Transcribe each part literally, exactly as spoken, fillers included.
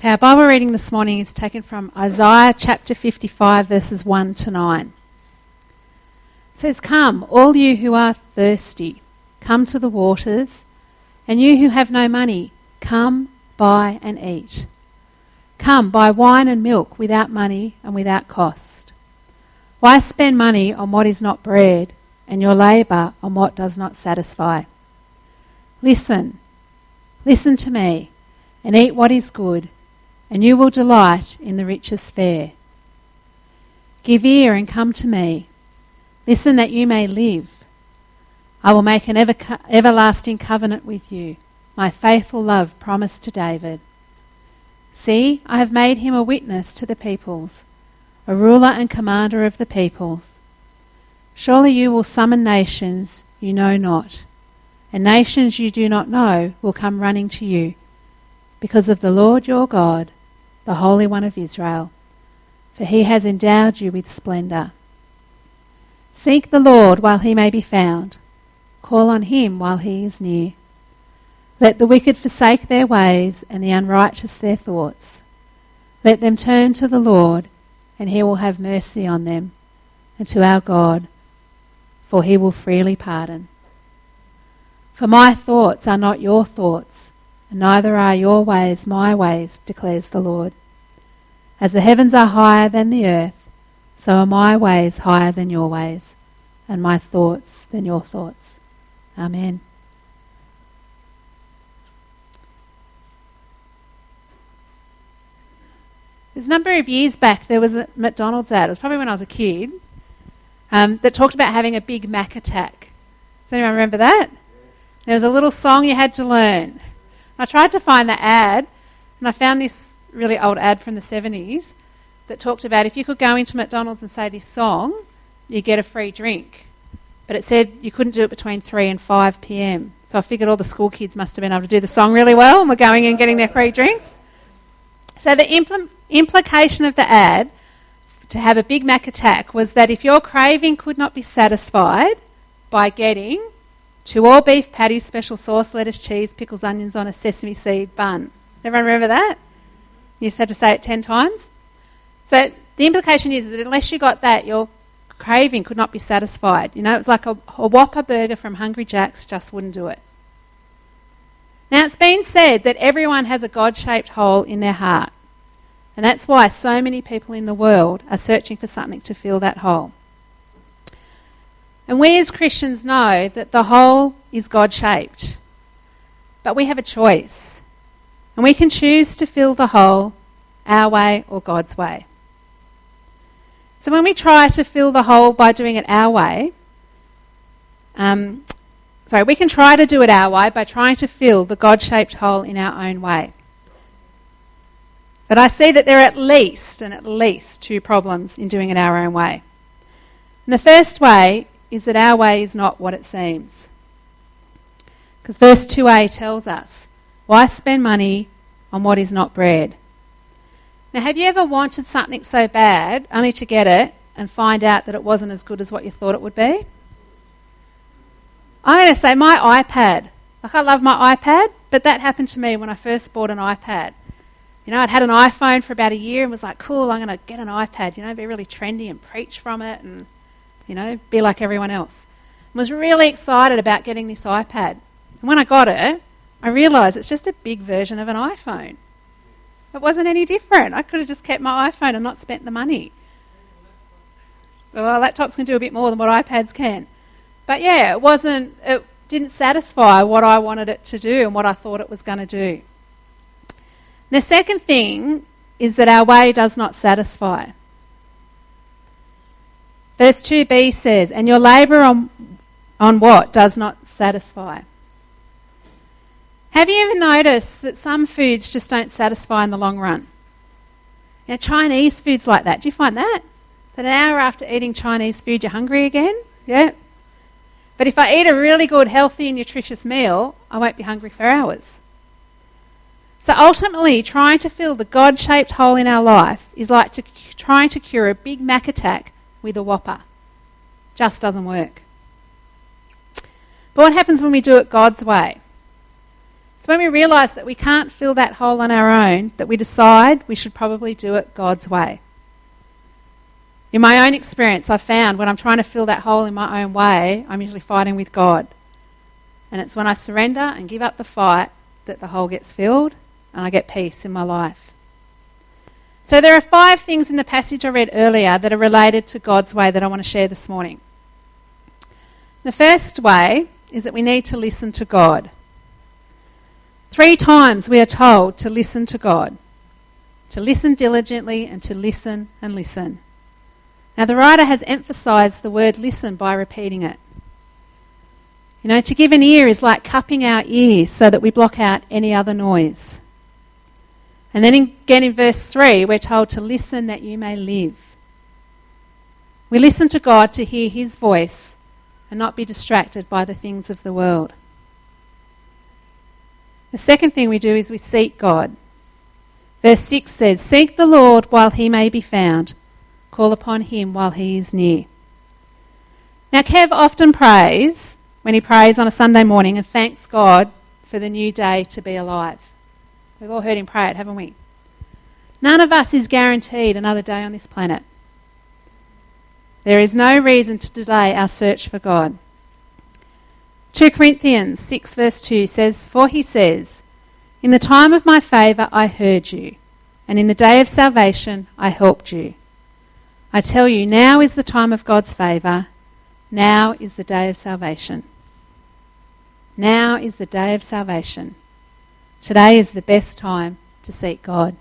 Okay, our Bible reading this morning is taken from Isaiah chapter fifty-five, verses one to nine. It says, "Come, all you who are thirsty, come to the waters, and you who have no money, come, buy and eat. Come, buy wine and milk without money and without cost. Why spend money on what is not bread, and your labour on what does not satisfy? Listen, listen to me, and eat what is good, and you will delight in the richest fare. Give ear and come to me. Listen that you may live. I will make an ever co- everlasting covenant with you, my faithful love promised to David. See, I have made him a witness to the peoples, a ruler and commander of the peoples. Surely you will summon nations you know not, and nations you do not know will come running to you, because of the Lord your God, the Holy One of Israel, for he has endowed you with splendour. Seek the Lord while he may be found. Call on him while he is near. Let the wicked forsake their ways and the unrighteous their thoughts. Let them turn to the Lord, and he will have mercy on them, and to our God, for he will freely pardon. For my thoughts are not your thoughts, and neither are your ways my ways, declares the Lord. As the heavens are higher than the earth, so are my ways higher than your ways, and my thoughts than your thoughts. Amen." There's a number of years back, there was a McDonald's ad, it was probably when I was a kid, um, that talked about having a Big Mac attack. Does anyone remember that? There was a little song you had to learn. I tried to find the ad, and I found this really old ad from the seventies that talked about if you could go into McDonald's and say this song, you get a free drink. But it said you couldn't do it between three and five p.m. So I figured all the school kids must have been able to do the song really well and were going in and getting their free drinks. So the impl- implication of the ad to have a Big Mac attack was that if your craving could not be satisfied by getting two all beef patties, special sauce, lettuce, cheese, pickles, onions on a sesame seed bun. Everyone remember that? You just had to say it ten times. So the implication is that unless you got that, your craving could not be satisfied. You know, it was like a, a Whopper burger from Hungry Jack's just wouldn't do it. Now, it's been said that everyone has a God-shaped hole in their heart. And that's why so many people in the world are searching for something to fill that hole. And we as Christians know that the hole is God-shaped. But we have a choice. And we can choose to fill the hole our way or God's way. So when we try to fill the hole by doing it our way, um, sorry, we can try to do it our way by trying to fill the God-shaped hole in our own way. But I see that there are at least, and at least, two problems in doing it our own way. And the first way is that our way is not what it seems. Because verse two a tells us, why spend money on what is not bread? Now, have you ever wanted something so bad only to get it and find out that it wasn't as good as what you thought it would be? I'm going to say my iPad. Like, I love my iPad, but that happened to me when I first bought an iPad. You know, I'd had an iPhone for about a year and was like, cool, I'm going to get an iPad, you know, be really trendy and preach from it and, you know, be like everyone else. I was really excited about getting this iPad. And when I got it, I realised it's just a big version of an iPhone. It wasn't any different. I could have just kept my iPhone and not spent the money. Well, laptops can do a bit more than what iPads can. But yeah, it wasn't, it didn't satisfy what I wanted it to do and what I thought it was going to do. The second thing is that our way does not satisfy. Verse two b says, and your labour on, on what does not satisfy. Have you ever noticed that some foods just don't satisfy in the long run? You know, Chinese food's like that. Do you find that? That an hour after eating Chinese food, you're hungry again? Yeah. But if I eat a really good, healthy, nutritious meal, I won't be hungry for hours. So ultimately, trying to fill the God-shaped hole in our life is like to, trying to cure a Big Mac attack with a Whopper. Just doesn't work. But what happens when we do it God's way? It's when we realise that we can't fill that hole on our own that we decide we should probably do it God's way. In my own experience, I've found when I'm trying to fill that hole in my own way, I'm usually fighting with God. And it's when I surrender and give up the fight that the hole gets filled and I get peace in my life. So there are five things in the passage I read earlier that are related to God's way that I want to share this morning. The first way is that we need to listen to God. Three times we are told to listen to God, to listen diligently and to listen and listen. Now the writer has emphasised the word listen by repeating it. You know, to give an ear is like cupping our ears so that we block out any other noise. And then in, again in verse three, we're told to listen that you may live. We listen to God to hear his voice and not be distracted by the things of the world. The second thing we do is we seek God. Verse six says, "Seek the Lord while he may be found. Call upon him while he is near." Now Kev often prays when he prays on a Sunday morning and thanks God for the new day to be alive. We've all heard him pray it, haven't we? None of us is guaranteed another day on this planet. There is no reason to delay our search for God. Second Corinthians six verse two says, "For he says, in the time of my favour I heard you, and in the day of salvation I helped you. I tell you, now is the time of God's favour, now is the day of salvation." Now is the day of salvation. Today is the best time to seek God.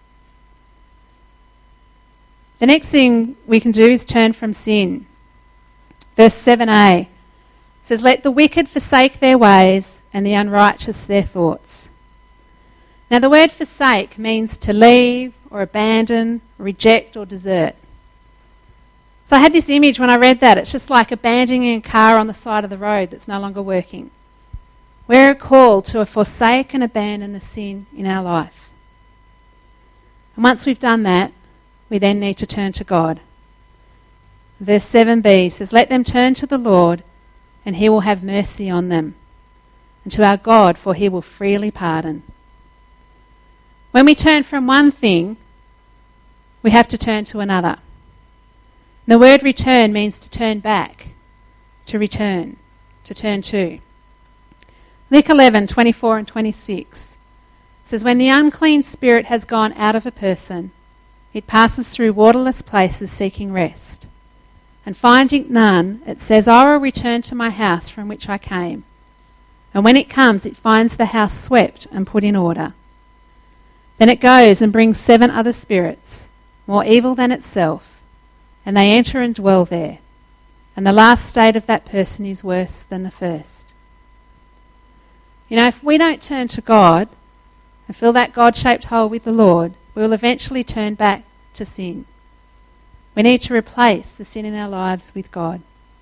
The next thing we can do is turn from sin. Verse seven a says, "Let the wicked forsake their ways and the unrighteous their thoughts." Now the word forsake means to leave or abandon, reject or desert. So I had this image when I read that. It's just like abandoning a car on the side of the road that's no longer working. We're called to forsake and abandon the sin in our life. And once we've done that, we then need to turn to God. Verse seven b says, "Let them turn to the Lord, and he will have mercy on them, and to our God, for he will freely pardon." When we turn from one thing, we have to turn to another. The word return means to turn back, to return, to turn to. Luke eleven twenty-four and twenty-six says, "When the unclean spirit has gone out of a person, it passes through waterless places seeking rest. And finding none, it says, I will return to my house from which I came. And when it comes, it finds the house swept and put in order. Then it goes and brings seven other spirits, more evil than itself, and they enter and dwell there. And the last state of that person is worse than the first." You know, if we don't turn to God and fill that God-shaped hole with the Lord, we will eventually turn back to sin. We need to replace the sin in our lives with God.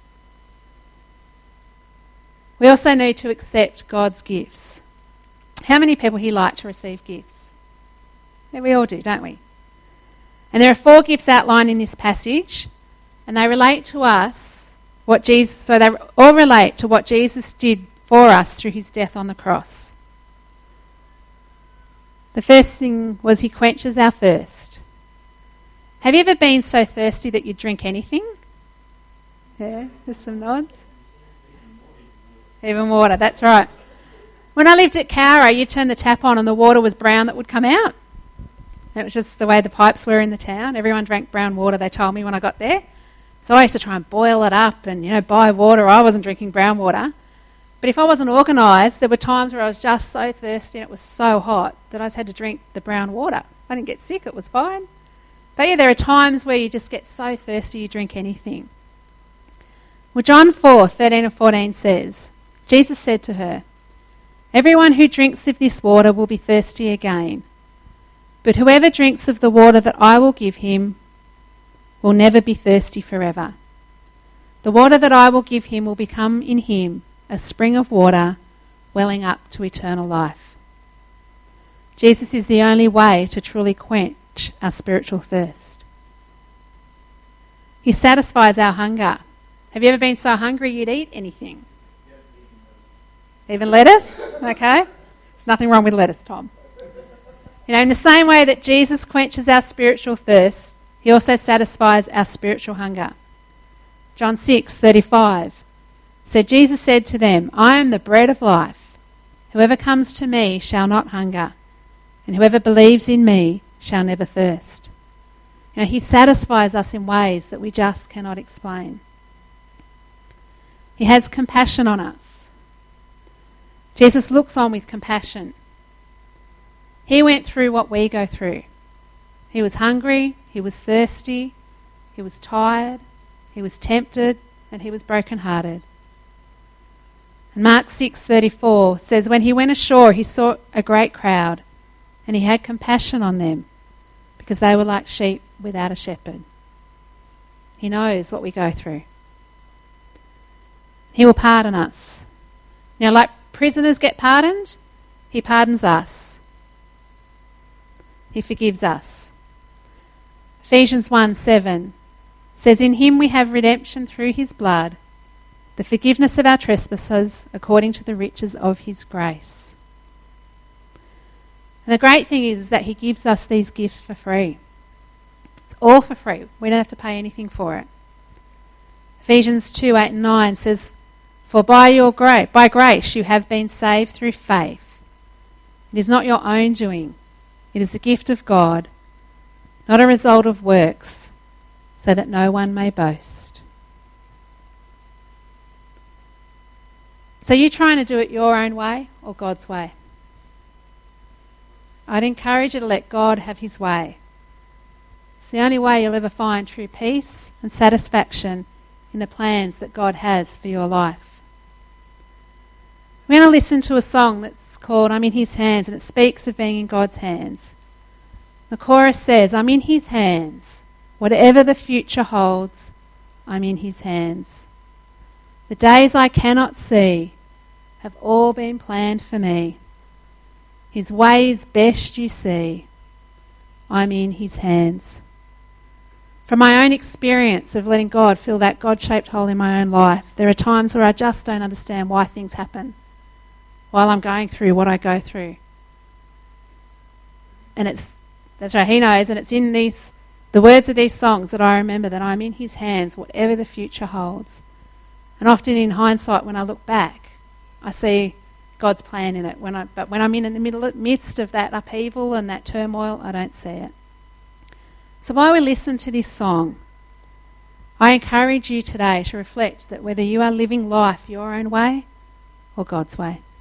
We also need to accept God's gifts. How many people here like to receive gifts? Yeah, we all do, don't we? And there are four gifts outlined in this passage, and they relate to us, what Jesus, so they all relate to what Jesus did for us through his death on the cross. The first thing was he quenches our thirst. Have you ever been so thirsty that you'd drink anything? Yeah, there's some nods. Even water, that's right. When I lived at Cowra, you'd turn the tap on and the water was brown that would come out. It was just the way the pipes were in the town. Everyone drank brown water, they told me when I got there. So I used to try and boil it up and, you know, buy water. I wasn't drinking brown water. But if I wasn't organised, there were times where I was just so thirsty and it was so hot that I just had to drink the brown water. I didn't get sick, it was fine. But yeah, there are times where you just get so thirsty you drink anything. Well, John four thirteen and fourteen says, Jesus said to her, "Everyone who drinks of this water will be thirsty again. But whoever drinks of the water that I will give him will never be thirsty forever. The water that I will give him will become in him a spring of water welling up to eternal life." Jesus is the only way to truly quench our spiritual thirst. He satisfies our hunger. Have you ever been so hungry you'd eat anything? Even lettuce? Okay. There's nothing wrong with lettuce, Tom. You know, in the same way that Jesus quenches our spiritual thirst, he also satisfies our spiritual hunger. John six thirty-five. So Jesus said to them, I am the bread of life. Whoever comes to me shall not hunger, and whoever believes in me shall never thirst. You know, he satisfies us in ways that we just cannot explain. He has compassion on us. Jesus looks on with compassion. He went through what we go through. He was hungry, he was thirsty, he was tired, he was tempted, and he was brokenhearted. And Mark six thirty-four says, when he went ashore, he saw a great crowd, and he had compassion on them, because they were like sheep without a shepherd. He knows what we go through. He will pardon us. Now, like prisoners get pardoned, he pardons us. He forgives us. Ephesians one seven says, in him we have redemption through his blood, the forgiveness of our trespasses according to the riches of his grace. And the great thing is, is that he gives us these gifts for free. It's all for free. We don't have to pay anything for it. Ephesians two eight and nine says, for by your grace, by grace you have been saved through faith. It is not your own doing. It is the gift of God, not a result of works, so that no one may boast. So you trying to do it your own way or God's way? I'd encourage you to let God have his way. It's the only way you'll ever find true peace and satisfaction in the plans that God has for your life. We're going to listen to a song that's called I'm in his hands, and it speaks of being in God's hands. The chorus says, I'm in his hands. Whatever the future holds, I'm in his hands. The days I cannot see have all been planned for me. His ways best you see. I'm in his hands. From my own experience of letting God fill that God-shaped hole in my own life, there are times where I just don't understand why things happen while I'm going through what I go through. And it's, that's right, he knows, and it's in these, the words of these songs that I remember that I'm in his hands, whatever the future holds. And often in hindsight, when I look back, I see God's plan in it. When I, but when I'm in, in the middle, midst of that upheaval and that turmoil, I don't see it. So while we listen to this song, I encourage you today to reflect that whether you are living life your own way or God's way.